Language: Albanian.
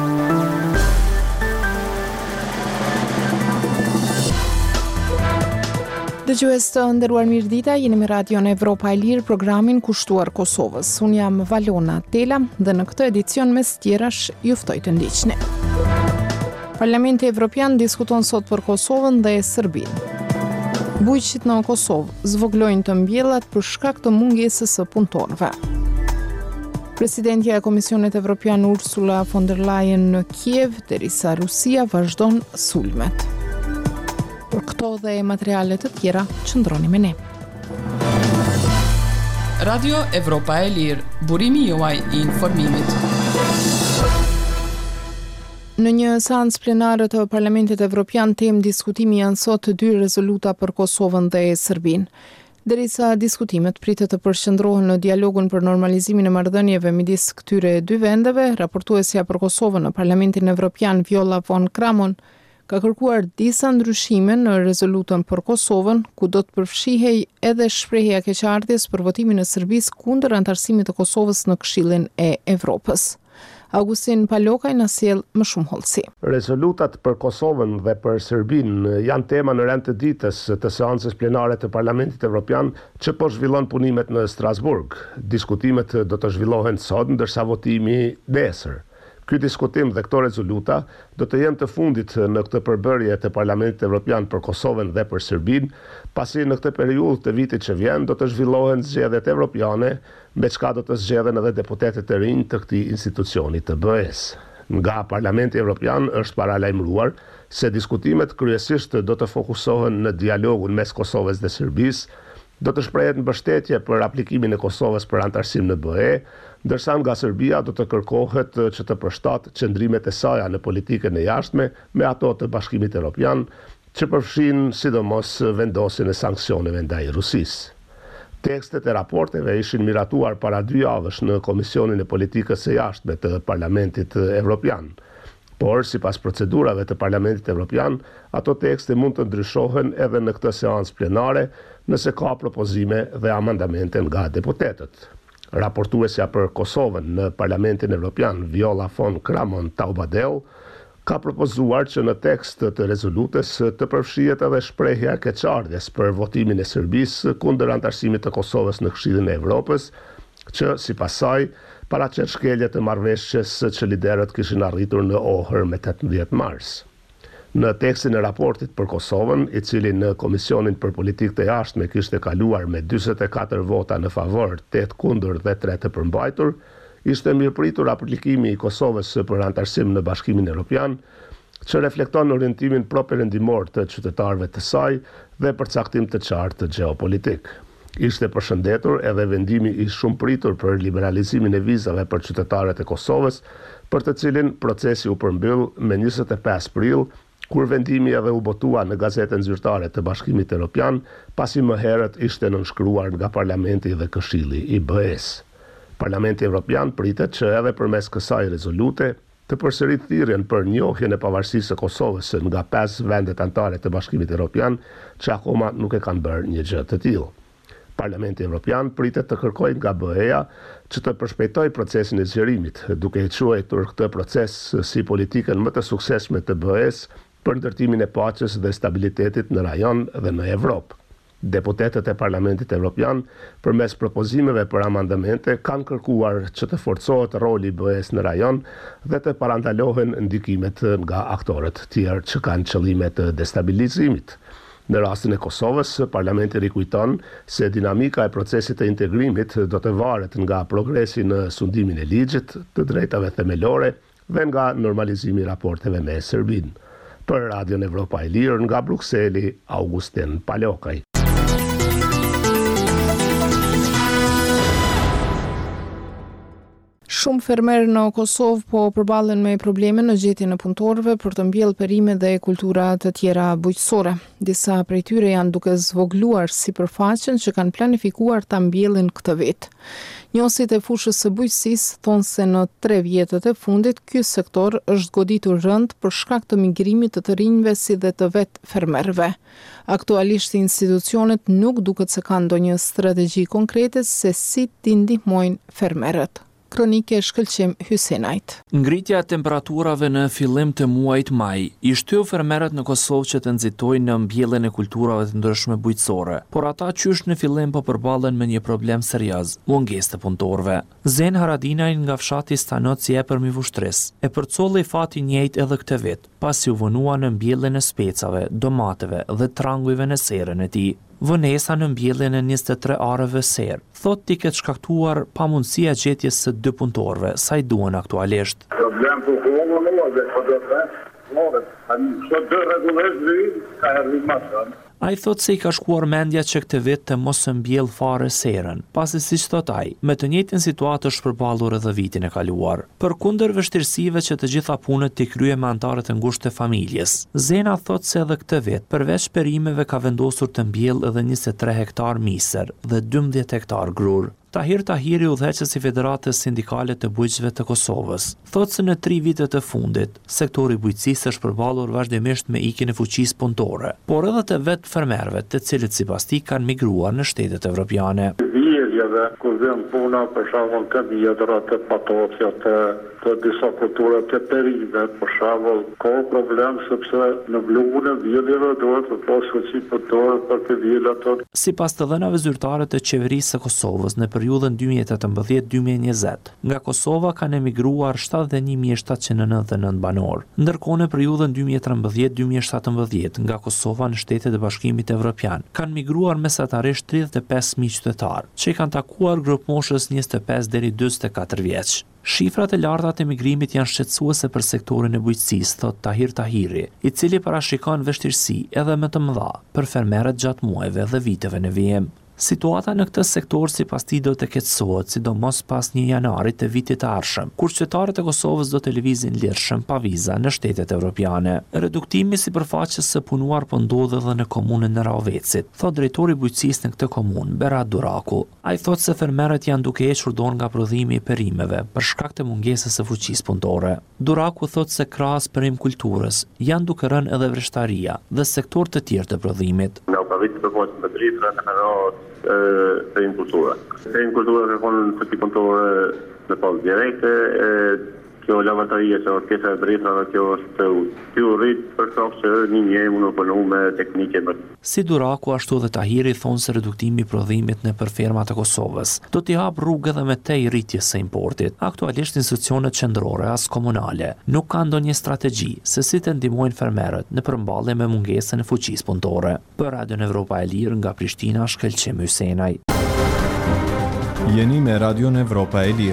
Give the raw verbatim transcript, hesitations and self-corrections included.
Dëgjues të nderuar mirëdita, jeni me Radion Evropa e Lirë, programin kushtuar Kosovës. Unë jam Valona Tela dhe në këtë edicion mes tjerash ju ftoj të ndiqni. Parlamenti Evropian diskuton sot për Kosovën dhe Serbinë. Bujqit në Kosovë zvoglojnë të mbjellat për shkak të mungesës së punëtorëve. Presidentja e Komisionit Evropian Ursula von der Leyen në Kiev, derisa Rusia vazhdon sulmet. Për këto dhe materiale të tjera, qëndroni me ne. Radio Evropa e Lirë, burimi juaj i informimit. Në një seancë plenare të Parlamentit Evropian, temë diskutimi janë sot dy rezoluta për Kosovën dhe Serbinë. Derisa diskutimet pritet të përqendrohen në dialogun për normalizimin e marrëdhënieve midis këtyre dy vendeve, raportuesja për Kosovën në Parlamentin Evropian Viola von Kramon ka kërkuar disa ndryshime në rezolutën për Kosovën, ku do të përfshihej edhe shprehja e keqardhjes për votimin e Serbisë kundër antarësimit të Kosovës në Këshillin e Evropës. Augustin Palokaj na sjell më shumë hollësi. Rezolutat për Kosovën dhe për Serbinë janë tema në rend të ditës të seancës plenare të Parlamentit Evropian që po zhvillon punimet në Strasburg. Diskutimet do të zhvillohen sot, ndërsa votimi nesër. Ky diskutim dhe këto rezoluta do të jenë të fundit në këtë përbërje të Parlamentit Evropian për Kosovën dhe për Serbinë, pasi në këtë periudhë të vitit që vjen do të zhvillohen zgjedhjet evropiane, me çka do të zgjedhen edhe deputetët e rinj të këtij institucioni të B E-s. Nga Parlamenti Evropian është paralajmëruar se diskutimet kryesisht do të fokusohen në dialogun mes Kosovës dhe Serbisë, do të shprehet mbështetje për aplikimin e Kosovës për antarësim në B E, ndërsa nga Serbia do të kërkohet që të përshtatë qëndrimet e saj në politikën e jashtme me ato të Bashkimit Evropian, që përfshin sidomos vendosjen e sanksioneve ndaj Rusisë. Tekstet e raporteve ishin miratuar para dy javësh në Komisionin e Politikës së Jashtme të Parlamentit Evropian. Por, sipas procedurave të Parlamentit Evropian, ato tekste mund të ndryshohen edhe në këtë seancë plenare nëse ka propozime dhe amandamente nga deputetët. Raportuesja për Kosovën në Parlamentin Evropian, Viola von Kramon Taubadel, ka propozuar që në tekst të rezolutës të përfshihet edhe shprehja e keqardhjes për votimin e Serbisë kundër antarësimit të Kosovës në Këshillin e Evropës, që sipas saj paraqet shkelje të marrëveshjes që liderët kishin arritur në Ohër me tetëmbëdhjetë mars. Në tekstin e raportit për Kosovën, i cili në Komisionin për Politikë të Jashtme kishte kaluar me njëzet e katër vota në favor, tetë kundër dhe tre të përmbajtur, ishte mirëpritur aplikimi i Kosovës për antarësim në Bashkimin Evropian, që reflekton orientimin properëndimor të qytetarëve të saj dhe përcaktim të qartë gjeopolitik. Ishte përshëndetur edhe vendimi i shumëpritur për liberalizimin e vizave për qytetarët e Kosovës, për të cilin procesi u përmbyll me njëzet e pesë prill, kur vendimi edhe u botua në gazetën zyrtare të Bashkimit Evropian, pasi më herët ishte nënshkruar nga Parlamenti dhe Këshilli i B E-s. Parlamenti Evropian pritet që edhe përmes kësaj rezolute të përsërit thirrjen për njohjen e pavarësisë së Kosovës nga pesë vendet anëtare të Bashkimit Evropian, që akoma nuk e kanë bërë një gjë të tillë. Parlamenti Evropian pritet të kërkojë nga B E-ja që të përshpejtojë procesin e zgjerimit, duke i quajtur këtë proces si politikën më të suksesshme të B E-s për ndërtimin e paqes dhe stabilitetit në rajon dhe në Evropë. Deputetët e Parlamentit Evropian, përmes propozimeve për amandamente, kanë kërkuar që të forcohet roli i B E-s në rajon dhe të parandalohen ndikimet nga aktorët tjerë që kanë qëllime të destabilizimit. Në rastin e Kosovës, Parlamenti rikujton se dinamika e procesit të integrimit do të varet nga progresi në sundimin e ligjit, të drejtave themelore dhe nga normalizimi i raporteve me Serbinë. Për Radion Evropa e Lirë nga Brukseli, Augustin Palokaj. Shumë fermerë në Kosovë po përballen me probleme në gjetjen e punëtorëve për të mbjellë perime dhe kultura të tjera bujqësore. Disa prej tyre janë duke zvogluar sipërfaqen që kanë planifikuar ta mbjellin këtë vit. Njohësit e fushës së bujqësisë thonë se në tre vjetët e fundit ky sektor është goditur rënd për shkak të migrimit të të rinjve si dhe të vetë fermerëve. Aktualisht institucionet nuk duket se kanë ndonjë strategji konkrete se si t'i ndihmojnë fermerët. Kronike shkëlqim Hysenajt. Ngritja e temperaturave në fillim të muajit maj i shtyu fermerët në Kosovë që të nxitojnë në mbjelljen e kulturave të ndryshme bujqësore, por ata qysh në fillim po përballen me një problem serioz, mungesë të punëtorëve. Zen Haradinaj nga fshati Stanoci e përmi vushtris, e përcolli fati njëjtë edhe këtë vit, pasi u vënua në mbjelljen e specave, domateve dhe trangujve në serën e tij. Vënesa në mbjelljen e njëzet e tre arëve serë, thot t'i ketë shkaktuar pamundësia gjetjes së dy punëtorëve, sa i duhen aktualisht. Problem për kohë në dhe për dhe dhe dhe që dhe regullisht dhe ka herri masën. A i thot se i ka shkuar mendja që këtë vit të mos së mbjell fare serën, pasi si që thot ai, me të njëjtin situatë është përballur edhe vitin e kaluar. Për kundër vështirësive që të gjitha punët t'i krye me antarët e ngushtë të familjes, Zena thot se edhe këtë vit, përveç perimeve ka vendosur të mbjell edhe njëzet e tre hektar miser dhe dymbëdhjetë hektar grur. Tahir Tahiri, udhëheqësi i Federatës Sindikale të Bujqësve të Kosovës, thotë se në tri vitet e fundit, sektori bujqësisë është përballur vazhdimisht me ikjen e fuqisë punëtore, por edhe të vetë fermerëve, të cilët sipas tij kanë migruar në shtetet evropiane. Vjerjeve, kur vjen puna, për shembull, të vjedra, të patosja, të të disa kultura të perive, për shembull, ka problem sepse në vlogën e vjedhjeve duhet të pasë fuqi punëtore për të vjedhur. Sipas të dhënave zyrtare të qeverisë së Kosovës në periudhën dy mijë e tetëmbëdhjetë deri dy mijë e njëzet, nga Kosova kanë emigruar shtatëdhjetë e një mijë shtatëqind e nëntëdhjetë e nëntë banor. Ndërkohë në periudhën dy mijë e trembëdhjetë deri dy mijë e shtatëmbëdhjetë nga Kosova në Shtetet e Bashkimit Evropian kanë migruar mesatarisht tridhjetë e pesë mijë qytetarë, që i kanë takuar grup moshës njëzet e pesë deri njëzet e katër vjeç. Shifrat e larta të emigrimit janë shqetësuese për sektorin e bujqësisë, thot Tahir Tahiri, i cili parashikon vështirësi edhe më të mëdha për fermerët gjatë muajve dhe viteve në vijim. Situata në këtë sektor sipas tij do të keqësohet, sidomos pas një janarit të vitit të ardhshëm, kur qytetarët e Kosovës do të lëvizin lirshëm pa viza në shtetet evropiane. Reduktimi i sipërfaqes së punuar po ndodh edhe në komunën e Ravecit, thot drejtori i bujqësisë në këtë komunë, Berat Duraku. Ai thot se fermerët janë duke hequr dorë nga prodhimi i perimeve për shkak të mungesës së fuqisë punëtore. Duraku thot se krahas perim kulturës janë duke rënë edhe vreshtaria dhe sektor të tjerë të prodhimit. Perim kultura. Perim kultura ka konë të punëtore në pas direkte, kjo lavataria që orkestra e drejtrave, kjo është kjo rrit për shkak se një njeri mund të punu me teknike më. Si Duraku ashtu dhe Tahiri thonë se reduktimi i prodhimit në për fermat e Kosovës do t'i hap rrugë edhe me tej rritjes së importit. Aktualisht institucionet qendrore as komunale nuk kanë ndonjë strategji se si të ndihmojnë fermerët në përmballje me mungesën e fuqisë punëtore. Për Radion Evropa e Lirë nga Prishtina, shkëlqim Hysenaj. Jeni me Radion Evropa e Lirë.